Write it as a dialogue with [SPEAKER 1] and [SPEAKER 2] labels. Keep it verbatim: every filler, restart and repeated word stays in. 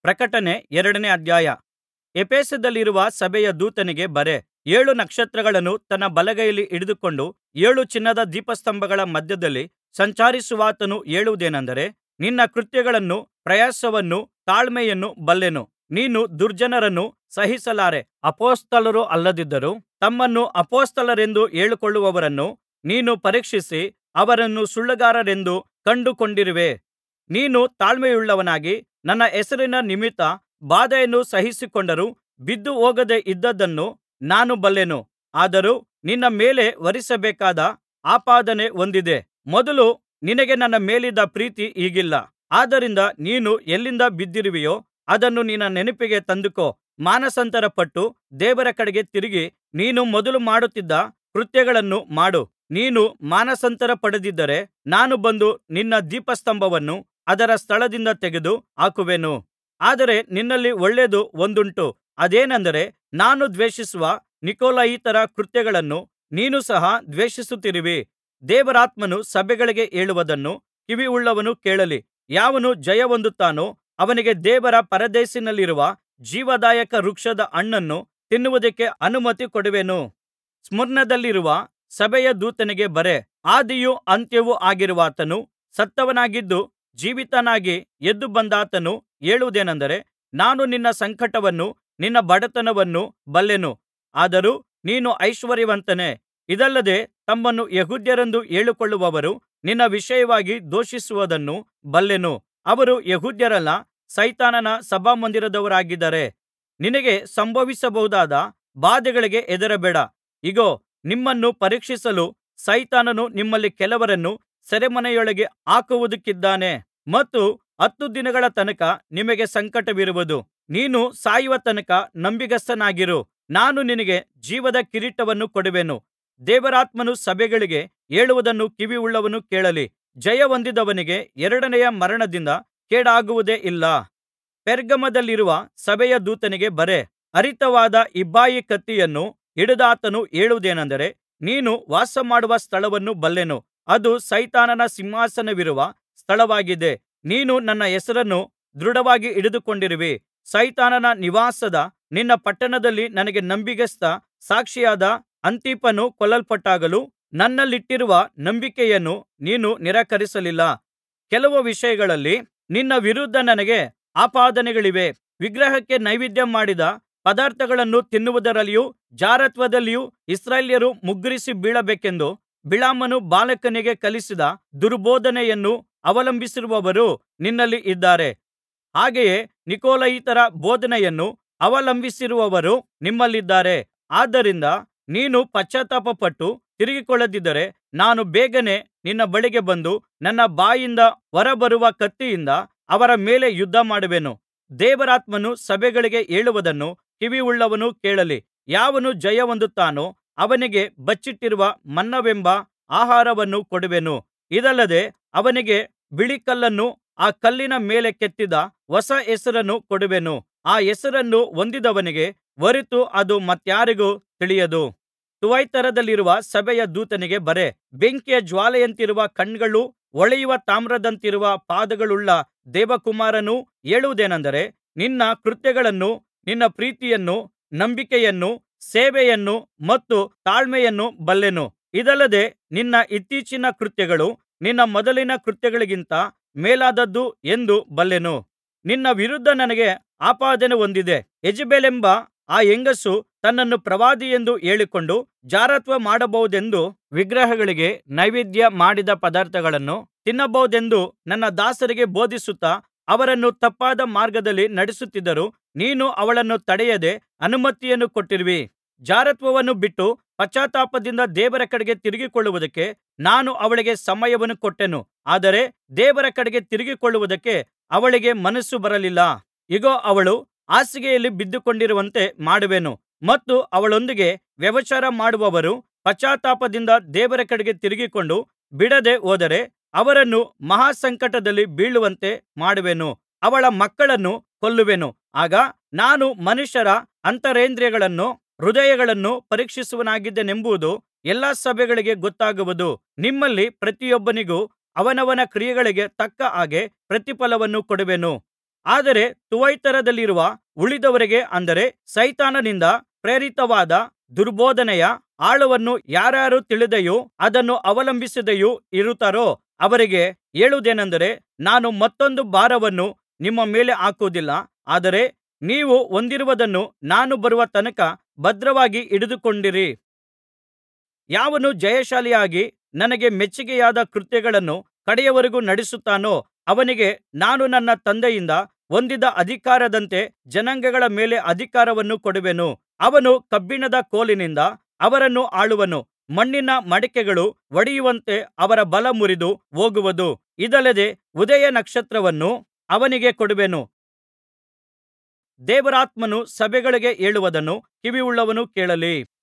[SPEAKER 1] ಪ್ರಕಟಣೆ ಎರಡನೇ ಅಧ್ಯಾಯ. ಎಫೆಸದಲ್ಲಿರುವ ಸಭೆಯ ದೂತನಿಗೆ ಬರೆ. ಏಳು ನಕ್ಷತ್ರಗಳನ್ನು ತನ್ನ ಬಲಗೈಯಲ್ಲಿ ಹಿಡಿದುಕೊಂಡು ಏಳು ಚಿನ್ನದ ದೀಪಸ್ತಂಭಗಳ ಮಧ್ಯದಲ್ಲಿ ಸಂಚರಿಸುವಾತನು ಹೇಳುವುದೇನೆಂದರೆ, ನಿನ್ನ ಕೃತ್ಯಗಳನ್ನೂ ಪ್ರಯಾಸವನ್ನೂ ತಾಳ್ಮೆಯನ್ನೂ ಬಲ್ಲೆನು. ನೀನು ದುರ್ಜನರನ್ನು ಸಹಿಸಲಾರೆ. ಅಪೊಸ್ತಲರು ಅಲ್ಲದಿದ್ದರೂ ತಮ್ಮನ್ನು ಅಪೊಸ್ತಲರೆಂದು ಹೇಳಿಕೊಳ್ಳುವವರನ್ನು ನೀನು ಪರೀಕ್ಷಿಸಿ ಅವರನ್ನು ಸುಳ್ಳುಗಾರರೆಂದು ಕಂಡುಕೊಂಡಿರುವೆ. ನೀನು ತಾಳ್ಮೆಯುಳ್ಳವನಾಗಿ ನನ್ನ ಹೆಸರಿನ ನಿಮಿತ್ತ ಬಾಧೆಯನ್ನು ಸಹಿಸಿಕೊಂಡರೂ ಬಿದ್ದು ಹೋಗದೆ ಇದ್ದದ್ದನ್ನು ನಾನು ಬಲ್ಲೆನು. ಆದರೂ ನಿನ್ನ ಮೇಲೆ ಹೊರಿಸಬೇಕಾದ ಆಪಾದನೆ ಒಂದಿದೆ. ಮೊದಲು ನಿನಗೆ ನನ್ನ ಮೇಲಿದ್ದ ಪ್ರೀತಿ ಈಗಿಲ್ಲ. ಆದ್ದರಿಂದ ನೀನು ಎಲ್ಲಿಂದ ಬಿದ್ದಿರುವೆಯೋ ಅದನ್ನು ನಿನ್ನ ನೆನಪಿಗೆ ತಂದುಕೋ. ಮಾನಸಾಂತರಪಟ್ಟು ದೇವರ ಕಡೆಗೆ ತಿರುಗಿ ನೀನು ಮೊದಲು ಮಾಡುತ್ತಿದ್ದ ಕೃತ್ಯಗಳನ್ನು ಮಾಡು. ನೀನು ಮಾನಸಾಂತರಪಡದಿದ್ದರೆ ನಾನು ಬಂದು ನಿನ್ನ ದೀಪಸ್ತಂಭವನ್ನು ಅದರ ಸ್ಥಳದಿಂದ ತೆಗೆದು ಹಾಕುವೆನು. ಆದರೆ ನಿನ್ನಲ್ಲಿ ಒಳ್ಳೆಯದು ಒಂದುಂಟು, ಅದೇನೆಂದರೆ ನಾನು ದ್ವೇಷಿಸುವ ನಿಕೊಲಾಯಿತರ ಕೃತ್ಯಗಳನ್ನು ನೀನು ಸಹ ದ್ವೇಷಿಸುತ್ತಿರುವಿ. ದೇವರಾತ್ಮನು ಸಭೆಗಳಿಗೆ ಹೇಳುವುದನ್ನು ಕಿವಿಯುಳ್ಳವನು ಕೇಳಲಿ. ಯಾವನು ಜಯಹೊಂದುತ್ತಾನೋ ಅವನಿಗೆ ದೇವರ ಪರದೀಸಿನಲ್ಲಿರುವ ಜೀವದಾಯಕ ವೃಕ್ಷದ ಹಣ್ಣನ್ನು ತಿನ್ನುವುದಕ್ಕೆ ಅನುಮತಿ ಕೊಡುವೆನು. ಸ್ಮುರ್ನದಲ್ಲಿರುವ ಸಭೆಯ ದೂತನಿಗೆ ಬರೆ. ಆದಿಯೂ ಅಂತ್ಯವೂ ಆಗಿರುವಾತನು, ಸತ್ತವನಾಗಿದ್ದು ಜೀವಿತನಾಗಿ ಎದ್ದು ಬಂದಾತನು ಹೇಳುವುದೇನೆಂದರೆ, ನಾನು ನಿನ್ನ ಸಂಕಟವನ್ನೂ ನಿನ್ನ ಬಡತನವನ್ನೂ ಬಲ್ಲೆನು. ಆದರೂ ನೀನು ಐಶ್ವರ್ಯವಂತನೇ. ಇದಲ್ಲದೆ ತಮ್ಮನ್ನು ಯೆಹೂದ್ಯರೆಂದು ಹೇಳಿಕೊಳ್ಳುವವರು ನಿನ್ನ ವಿಷಯವಾಗಿ ದೂಷಿಸುವುದನ್ನು ಬಲ್ಲೆನು. ಅವರು ಯೆಹೂದ್ಯರಲ್ಲ, ಸೈತಾನನ ಸಭಾಮಂದಿರದವರಾಗಿದ್ದಾರೆ. ನಿನಗೆ ಸಂಭವಿಸಬಹುದಾದ ಬಾಧೆಗಳಿಗೆ ಹೆದರಬೇಡ. ಇಗೋ, ನಿಮ್ಮನ್ನು ಪರೀಕ್ಷಿಸಲು ಸೈತಾನನು ನಿಮ್ಮಲ್ಲಿ ಕೆಲವರನ್ನು ಸೆರೆಮನೆಯೊಳಗೆ ಹಾಕುವುದಕ್ಕಿದ್ದಾನೆ ಮತ್ತು ಹತ್ತು ದಿನಗಳ ತನಕ ನಿಮಗೆ ಸಂಕಟವಿರುವುದು. ನೀನು ಸಾಯುವ ತನಕ ನಂಬಿಗಸ್ತನಾಗಿರು. ನಾನು ನಿನಗೆ ಜೀವದ ಕಿರೀಟವನ್ನು ಕೊಡುವೆನು. ದೇವರಾತ್ಮನು ಸಭೆಗಳಿಗೆ ಹೇಳುವುದನ್ನು ಕಿವಿಯುಳ್ಳವನು ಕೇಳಲಿ. ಜಯಹೊಂದಿದವನಿಗೆ ಎರಡನೆಯ ಮರಣದಿಂದ ಕೇಡಾಗುವುದೇ ಇಲ್ಲ. ಪೆರ್ಗಮದಲ್ಲಿರುವ ಸಭೆಯ ದೂತನಿಗೆ ಬರೆ. ಹರಿತವಾದ ಇಬ್ಬಾಯಿ ಕತ್ತಿಯನ್ನು ಹಿಡಿದಾತನು ಹೇಳುವುದೇನೆಂದರೆ, ನೀನು ವಾಸಮಾಡುವ ಸ್ಥಳವನ್ನು ಬಲ್ಲೆನು. ಅದು ಸೈತಾನನ ಸಿಂಹಾಸನವಿರುವ ಸ್ಥಳವಾಗಿದೆ. ನೀನು ನನ್ನ ಹೆಸರನ್ನು ದೃಢವಾಗಿ ಹಿಡಿದುಕೊಂಡಿರುವಿ. ಸೈತಾನನ ನಿವಾಸದ ನಿನ್ನ ಪಟ್ಟಣದಲ್ಲಿ ನನಗೆ ನಂಬಿಗಸ್ತ ಸಾಕ್ಷಿಯಾದ ಅಂತಿಪನು ಕೊಲ್ಲಲ್ಪಟ್ಟಾಗಲೂ ನನ್ನಲ್ಲಿಟ್ಟಿರುವ ನಂಬಿಕೆಯನ್ನು ನೀನು ನಿರಾಕರಿಸಲಿಲ್ಲ. ಕೆಲವು ವಿಷಯಗಳಲ್ಲಿ ನಿನ್ನ ವಿರುದ್ಧ ನನಗೆ ಆಪಾದನೆಗಳಿವೆ. ವಿಗ್ರಹಕ್ಕೆ ನೈವೇದ್ಯ ಮಾಡಿದ ಪದಾರ್ಥಗಳನ್ನು ತಿನ್ನುವುದರಲ್ಲಿಯೂ ಜಾರತ್ವದಲ್ಲಿಯೂ ಇಸ್ರಾಯೇಲ್ಯರು ಮುಗ್ಗರಿಸಿ ಬೀಳಬೇಕೆಂದು ಬಿಳಾಮನು ಬಾಲಾಕನಿಗೆ ಕಲಿಸಿದ ದುರ್ಬೋಧನೆಯನ್ನು ಅವಲಂಬಿಸಿರುವವರು ನಿನ್ನಲ್ಲಿ ಇದ್ದಾರೆ. ಹಾಗೆಯೇ ನಿಕೊಲಾಯಿತರ ಬೋಧನೆಯನ್ನು ಅವಲಂಬಿಸಿರುವವರು ನಿಮ್ಮಲ್ಲಿದ್ದಾರೆ. ಆದ್ದರಿಂದ ನೀನು ಪಶ್ಚಾತ್ತಾಪಪಟ್ಟು ತಿರುಗಿಕೊಳ್ಳದಿದ್ದರೆ ನಾನು ಬೇಗನೆ ನಿನ್ನ ಬಳಿಗೆ ಬಂದು ನನ್ನ ಬಾಯಿಂದ ಹೊರಬರುವ ಕತ್ತಿಯಿಂದ ಅವರ ಮೇಲೆ ಯುದ್ಧಮಾಡುವೆನು. ದೇವರಾತ್ಮನು ಸಭೆಗಳಿಗೆ ಹೇಳುವುದನ್ನು ಕಿವಿಯುಳ್ಳವನು ಕೇಳಲಿ. ಯಾವನು ಜಯಹೊಂದುತ್ತಾನೋ ಅವನಿಗೆ ಬಚ್ಚಿಟ್ಟಿರುವ ಮನ್ನವೆಂಬ ಆಹಾರವನ್ನು ಕೊಡುವೆನು. ಇದಲ್ಲದೆ ಅವನಿಗೆ ಬಿಳಿ ಕಲ್ಲನ್ನೂ ಆ ಕಲ್ಲಿನ ಮೇಲೆ ಕೆತ್ತಿದ ಹೊಸ ಹೆಸರನ್ನೂ ಕೊಡುವೆನು. ಆ ಹೆಸರನ್ನು ಹೊಂದಿದವನಿಗೆ ಹೊರತು ಅದು ಮತ್ತಾರಿಗೂ ತಿಳಿಯದು. ಥುವತೈರದಲ್ಲಿರುವ ಸಭೆಯ ದೂತನಿಗೆ ಬರೆ. ಬೆಂಕಿಯ ಜ್ವಾಲೆಯಂತಿರುವ ಕಣ್ಣುಗಳೂ ಹೊಳೆಯುವ ತಾಮ್ರದಂತಿರುವ ಪಾದಗಳುಳ್ಳ ದೇವಕುಮಾರನು ಹೇಳುವುದೇನೆಂದರೆ, ನಿನ್ನ ಕೃತ್ಯಗಳನ್ನೂ ನಿನ್ನ ಪ್ರೀತಿಯನ್ನೂ ನಂಬಿಕೆಯನ್ನೂ ಸೇವೆಯನ್ನೂ ಮತ್ತು ತಾಳ್ಮೆಯನ್ನೂ ಬಲ್ಲೆನು. ಇದಲ್ಲದೆ ನಿನ್ನ ಇತ್ತೀಚಿನ ಕೃತ್ಯಗಳು ನಿನ್ನ ಮೊದಲಿನ ಕೃತ್ಯಗಳಿಗಿಂತ ಮೇಲಾದದ್ದು ಎಂದು ಬಲ್ಲೆನು. ನಿನ್ನ ವಿರುದ್ಧ ನನಗೆ ಆಪಾದನೆ ಒಂದಿದೆ. ಯೇಜೆಬೆಲೆಂಬ ಆ ಹೆಂಗಸು ತನ್ನನ್ನು ಪ್ರವಾದಿಯೆಂದು ಹೇಳಿಕೊಂಡು ಜಾರತ್ವ ಮಾಡಬಹುದೆಂದು ವಿಗ್ರಹಗಳಿಗೆ ನೈವೇದ್ಯ ಮಾಡಿದ ಪದಾರ್ಥಗಳನ್ನು ತಿನ್ನಬಹುದೆಂದು ನನ್ನ ದಾಸರಿಗೆ ಬೋಧಿಸುತ್ತಾ ಅವರನ್ನು ತಪ್ಪಾದ ಮಾರ್ಗದಲ್ಲಿ ನಡೆಸುತ್ತಿದ್ದರೂ ನೀನು ಅವಳನ್ನು ತಡೆಯದೆ ಅನುಮತಿಯನ್ನು ಕೊಟ್ಟಿರುವಿ. ಜಾರತ್ವವನ್ನು ಬಿಟ್ಟು ಪಶ್ಚಾತ್ತಾಪದಿಂದ ದೇವರ ಕಡೆಗೆ ತಿರುಗಿಕೊಳ್ಳುವುದಕ್ಕೆ ನಾನು ಅವಳಿಗೆ ಸಮಯವನ್ನು ಕೊಟ್ಟೆನು. ಆದರೆ ದೇವರ ಕಡೆಗೆ ತಿರುಗಿಕೊಳ್ಳುವುದಕ್ಕೆ ಅವಳಿಗೆ ಮನಸ್ಸು ಬರಲಿಲ್ಲ. ಇಗೋ, ಅವಳು ಹಾಸಿಗೆಯಲ್ಲಿ ಬಿದ್ದುಕೊಂಡಿರುವಂತೆ ಮಾಡುವೆನು ಮತ್ತು ಅವಳೊಂದಿಗೆ ವ್ಯಭಿಚಾರ ಮಾಡುವವರು ಪಶ್ಚಾತ್ತಾಪದಿಂದ ದೇವರ ಕಡೆಗೆ ತಿರುಗಿಕೊಂಡು ಬಿಡದೆ ಹೋದರೆ ಅವರನ್ನು ಮಹಾ ಸಂಕಟದಲ್ಲಿ ಬೀಳುವಂತೆ ಮಾಡುವೆನು. ಅವಳ ಮಕ್ಕಳನ್ನು ಕೊಲ್ಲುವೆನು. ಆಗ ನಾನು ಮನುಷ್ಯರ ಅಂತರೇಂದ್ರಿಯಗಳನ್ನೂ ಹೃದಯಗಳನ್ನೂ ಪರೀಕ್ಷಿಸುವವನಾಗಿದ್ದೇನೆಂಬುದು ಎಲ್ಲಾ ಸಭೆಗಳಿಗೆ ಗೊತ್ತಾಗುವುದು. ನಿಮ್ಮಲ್ಲಿ ಪ್ರತಿಯೊಬ್ಬನಿಗೂ ಅವನವನ ಕ್ರಿಯೆಗಳಿಗೆ ತಕ್ಕ ಹಾಗೆ ಪ್ರತಿಫಲವನ್ನು ಕೊಡುವೆನು. ಆದರೆ ತುವತೈರದಲ್ಲಿರುವ ಉಳಿದವರಿಗೆ ಅಂದರೆ ಸೈತಾನನಿಂದ ಪ್ರೇರಿತವಾದ ದುರ್ಬೋಧನೆಯ ಆಳವನ್ನು ಯಾರಾರು ತಿಳಿದೆಯೂ ಅದನ್ನು ಅವಲಂಬಿಸದೆಯೂ ಇರುತ್ತಾರೋ ಅವರಿಗೆ ಹೇಳುವುದೇನಂದರೆ, ನಾನು ಮತ್ತೊಂದು ಭಾರವನ್ನು ನಿಮ್ಮ ಮೇಲೆ ಹಾಕುವುದಿಲ್ಲ, ಆದರೆ ನೀವು ಹೊಂದಿರುವುದನ್ನು ನಾನು ಬರುವ ತನಕ ಭದ್ರವಾಗಿ ಹಿಡಿದುಕೊಂಡಿರಿ. ಯಾವನು ಜಯಶಾಲಿಯಾಗಿ ನನಗೆ ಮೆಚ್ಚಿಕೆಯಾದ ಕೃತ್ಯಗಳನ್ನು ಕಡೆಯವರೆಗೂ ನಡೆಸುತ್ತಾನೋ ಅವನಿಗೆ ನಾನು ನನ್ನ ತಂದೆಯಿಂದ ಹೊಂದಿದ ಅಧಿಕಾರದಂತೆ ಜನಾಂಗಗಳ ಮೇಲೆ ಅಧಿಕಾರವನ್ನು ಕೊಡುವೆನು. ಅವನು ಕಬ್ಬಿಣದ ಕೋಲಿನಿಂದ ಅವರನ್ನು ಆಳುವನು. ಮಣ್ಣಿನ ಮಡಿಕೆಗಳು ಒಡೆಯುವಂತೆ ಅವರ ಬಲ ಮುರಿದು ಹೋಗುವುದು. ಇದಲ್ಲದೆ ಉದಯ ನಕ್ಷತ್ರವನ್ನು ಅವನಿಗೆ ಕೊಡುವೆನು. ದೇವರಾತ್ಮನು ಸಭೆಗಳಿಗೆ ಹೇಳುವುದನ್ನು ಕಿವಿಯುಳ್ಳವನು ಕೇಳಲಿ.